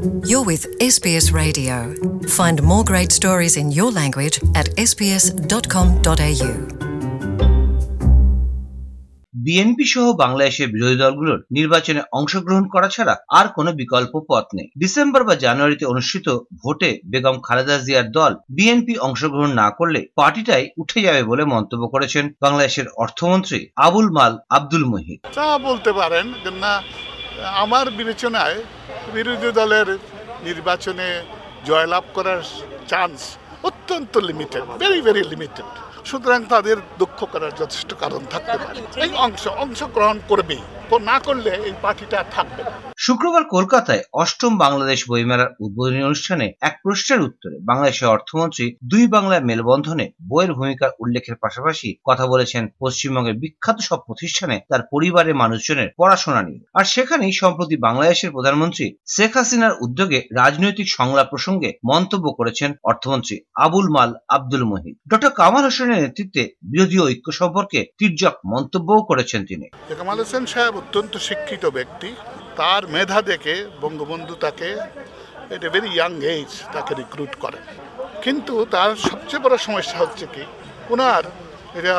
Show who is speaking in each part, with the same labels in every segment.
Speaker 1: You're with SBS Radio. Find more great stories in your language at sbs.com.au.
Speaker 2: BNP সহ বাংলাদেশের বিরোধী দলগুলোর নির্বাচনে অংশগ্রহণ করা ছাড়া আর কোনো বিকল্প পথ নেই। ডিসেম্বর বা জানুয়ারিতে অনুষ্ঠিত ভোটে বেগম খালেদা জিয়ার দল বিএনপি অংশগ্রহণ না করলে পার্টিটাই উঠে যাবে বলে মন্তব্য করেছেন বাংলাদেশের অর্থমন্ত্রী আবুল মাল আব্দুল মুহিত।
Speaker 3: তা বলতে পারেন না, আমার বিবেচনায় বিরোধী দলের নির্বাচনে জয়লাভ করার চান্স অত্যন্ত লিমিটেড, ভেরি ভেরি লিমিটেড। সুতরাং তাদের দুঃখ করার যথেষ্ট কারণ থাকতে পারে। এই অংশগ্রহণ করবেই, না করলে এই পার্টিটা থাকবে না।
Speaker 2: শুক্রবার কলকাতায় অষ্টম বাংলাদেশ বইমেলার উদ্বোধনী অনুষ্ঠানে এক প্রশ্নের উত্তরে বাংলাদেশের অর্থমন্ত্রী দুই বাংলার মেলবন্ধনে বইয়ের ভূমিকার উল্লেখের পাশাপাশি কথা বলেছেন পশ্চিমবঙ্গের বিখ্যাত সব প্রতিষ্ঠানে তার পরিবারের মানুষজনের পড়াশোনা নিয়ে। আর সেখানেই সম্প্রতি বাংলাদেশের প্রধানমন্ত্রী শেখ হাসিনার উদ্যোগে রাজনৈতিক সংলাপ প্রসঙ্গে মন্তব্য করেছেন অর্থমন্ত্রী আবুল মাল আব্দুল মুহিত। ডক্টর কামাল হোসেনের নেতৃত্বে বিরোধী ঐক্য সম্পর্কে তির্যক মন্তব্যও করেছেন তিনি।
Speaker 3: কামাল হোসেন সাহেব অত্যন্ত শিক্ষিত ব্যক্তি, তার মেধা দেখে বঙ্গবন্ধু তাকে at a very young age তাকে রিক্রুট করেন। কিন্তু তার সবচেয়ে বড় সমস্যা হচ্ছে কি, ওনার এটা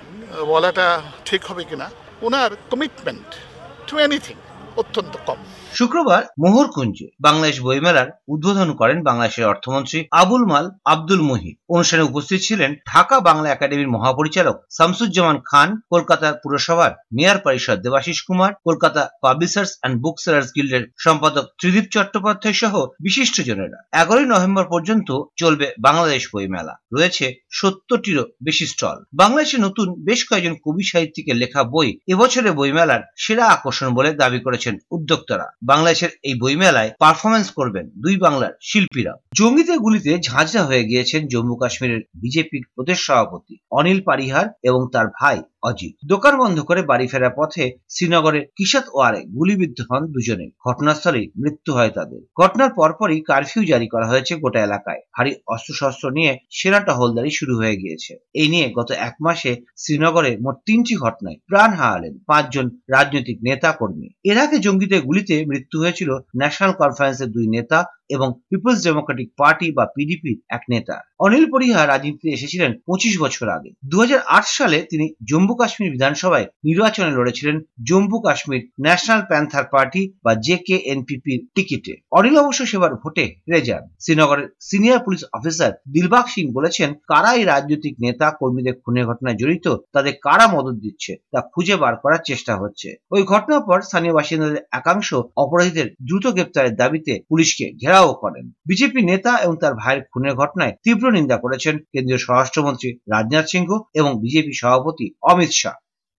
Speaker 3: বলাটা ঠিক হবে কিনা, ওনার কমিটমেন্ট টু এনিথিং অত্যন্ত কম।
Speaker 2: শুক্রবার মোহরকুঞ্জে বাংলাদেশ বইমেলার উদ্বোধন করেন বাংলাদেশের অর্থমন্ত্রী আবুল মাল আব্দুল মুহিত। অনুষ্ঠানে উপস্থিত ছিলেন ঢাকা বাংলা একাডেমির মহাপরিচালক শামসুজ্জামান খান, কলকাতা পুরসভার মেয়র পরিষদ Debashis Kumar, Kolkata publishers and book sellers গিল্ডের সম্পাদক ত্রিদীপ চট্টোপাধ্যায় সহ বিশিষ্টজনেরা। 11 নভেম্বর পর্যন্ত চলবে বাংলাদেশ বইমেলা। রয়েছে 70টিরও বেশি স্টল। বাংলাদেশের নতুন বেশ কয়েকজন কবি সাহিত্যিকের লেখা বই এবছরের বইমেলার সেরা আকর্ষণ বলে দাবি করেছেন উদ্যোক্তারা। বাংলাদেশের এই বইমেলায় পারফরমেন্স করবেন দুই বাংলার শিল্পীরা। জঙ্গিদের গুলিতে ঝাঁঝরা হয়ে গিয়েছেন জম্মু কাশ্মীরের বিজেপির প্রদেশ সভাপতি অনিল পারিহার এবং তার ভাই অজিত। দোকান বন্ধ করে বাড়ি ফেরার পথে শ্রীনগরের কিশতওয়ারে গুলিবিদ্ধ হন দুজনে। ঘটনাস্থলেই মৃত্যু হয় তাদের। ঘটনার পরপরই কারফিউ জারি করা হয়েছে গোটা এলাকায়। ভারী অস্ত্রশস্ত্র নিয়ে সেনা টহলদারি শুরু হয়ে গিয়েছে। এই নিয়ে গত এক মাসে শ্রীনগরে মোট 3টি ঘটনায় প্রাণ হারালেন 5 জন রাজনৈতিক নেতা কর্মী। এর আগে জঙ্গিদের গুলিতে মৃত্যু হয়েছিল ন্যাশনাল কনফারেন্সের 2 নেতা এবং পিপলস ডেমোক্রেটিক পার্টি বা পিডিপির এক নেতা। অনিল পরিহার রাজনীতিতে এসেছিলেন 25 বছর আগে। 2008 সালে তিনি জম্মু কাশ্মীর বিধানসভায় নির্বাচনে লড়েছিলেন Jammu Kashmir national panther party বা জেকেএনপিপির টিকিটে। অনিল অবশ্য সেবার ভোটে হেরে যান। শ্রীনগরের senior police officer Dilbag Singh বলেছেন, কারা এই রাজনৈতিক নেতা কর্মীদের খুনের ঘটনায় জড়িত, তাদের কারা মদত দিচ্ছে তা খুঁজে বার করার চেষ্টা হচ্ছে। ওই ঘটনার পর স্থানীয় বাসিন্দাদের একাংশ অপরাধীদের দ্রুত গ্রেপ্তারের দাবিতে পুলিশকে ঘেরাও করেন। বিজেপি নেতা এবং তার ভাইয়ের খুনের ঘটনায় তীব্র নিন্দা করেছেন কেন্দ্রীয় স্বরাষ্ট্রমন্ত্রী রাজনাথ সিংহ এবং বিজেপি সভাপতি অমিত শাহ।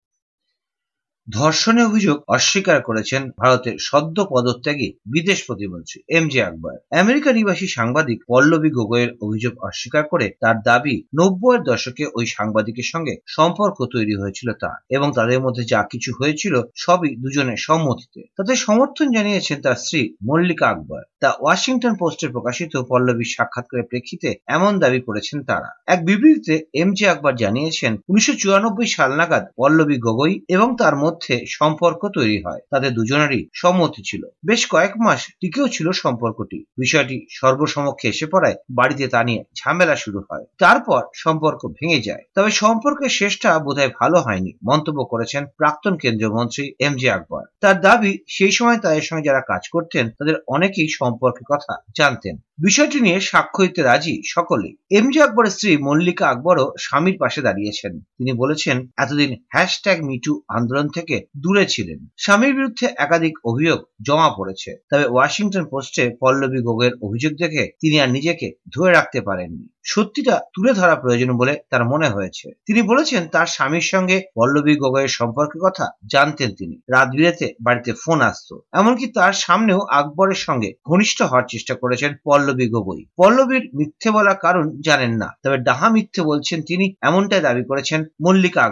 Speaker 2: ধর্ষণের অভিযোগ অস্বীকার করেছেন ভারতের সদ্য পদত্যাগী বিদেশ প্রতিমন্ত্রী এমজে আকবর। আমেরিকা নিবাসী সাংবাদিক পল্লবী গগৈয়ের অভিযোগ অস্বীকার করে তার দাবি 90-এর দশকে ওই সাংবাদিকের সঙ্গে সম্পর্ক তৈরি হয়েছিল তার, এবং তাদের মধ্যে যা কিছু হয়েছিল সবই দুজনের সম্মতিতে। তাতে সমর্থন জানিয়েছেন তার স্ত্রী মল্লিকা আকবর। তা ওয়াশিংটন পোস্টে প্রকাশিত পল্লবীর সাক্ষাৎকারের প্রেক্ষিতে এমন দাবি করেছেন তারা। এক বিবৃতিতে এমজে আকবর জানিয়েছেন, 1994 সাল নাগাদ পল্লবী গগৈ এবং তার মধ্যে সম্পর্ক তৈরি হয়। তাদের দুজনেরই সম্মতি ছিল। বেশ কয়েক মাস টিকেও ছিল সম্পর্কটি। বিষয়টি সর্বসমক্ষে এসে পড়ায় বাড়িতে তা নিয়ে ঝামেলা শুরু হয়। তারপর সম্পর্ক ভেঙে যায়। তবে সম্পর্কের শেষটা বোধহয় ভালো হয়নি, মন্তব্য করেছেন প্রাক্তন কেন্দ্রীয় মন্ত্রী এমজে আকবর। তার দাবি, সেই সময় তাদের সঙ্গে যারা কাজ করতেন তাদের অনেকেই সম্পর্কের কথা জানতেন। বিষয়টি নিয়ে সাক্ষ্য দিতে রাজি সকলেই। এমজে আকবরের স্ত্রী মল্লিকা আকবরও স্বামীর পাশে দাঁড়িয়েছেন। তিনি বলেছেন, এতদিন #মিটু আন্দোলন থেকে দূরে ছিলেন। স্বামীর বিরুদ্ধে একাধিক অভিযোগ জমা পড়েছে। তবে ওয়াশিংটন পোস্টে পল্লবী গগৈয়ের অভিযোগ দেখে তিনি আর নিজেকে ধরে রাখতে পারেননি। সত্যিটা তুলে ধরা প্রয়োজন বলে তার মনে হয়েছে। তিনি বলেছেন, তার স্বামীর সঙ্গে পল্লবী গগৈয়ের সম্পর্কের কথা জানতেন তিনি। রাত বিরেতে বাড়িতে ফোন আসতো। এমনকি তার সামনেও আকবরের সঙ্গে ঘনিষ্ঠ হওয়ার চেষ্টা করেছেন পল্লবী গগৈ। পল্লবীর মিথ্যে বলার কারণ জানেন না, তবে ডাহা মিথ্যে বলছেন তিনি, এমনটাই দাবি করেছেন মল্লিকা আকবর।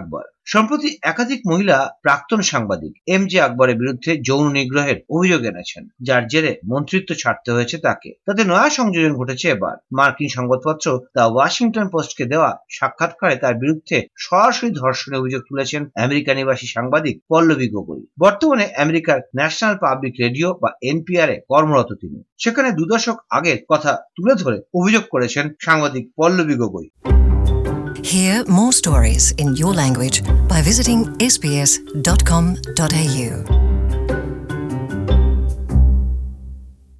Speaker 2: সম্প্রতি একাধিক মহিলা প্রাক্তন সাংবাদিক MJ আকবরের বিরুদ্ধে যৌন নিগ্রহের অভিযোগ এনেছেন, যার জেরে মন্ত্রিত্ব ছাড়তে হয়েছে তাকে। তাতে নয়া সংযোজন ঘটেছে এবার। মার্কিন সংবাদপত্র দ্য ওয়াশিংটন পোস্টকে দেওয়া সাক্ষাৎকারে তার বিরুদ্ধে সরাসরি ধর্ষণের অভিযোগ তুলেছেন আমেরিকা নিবাসী সাংবাদিক পল্লবী গগৈ। বর্তমানে আমেরিকার ন্যাশনাল পাবলিক রেডিও বা NPR এ কর্মরত তিনি। সেখানে 2 দশক আগের কথা তুলে ধরে অভিযোগ করেছেন সাংবাদিক Pallavi Gogoi.
Speaker 1: Hear more stories in your language by visiting sbs.com.au.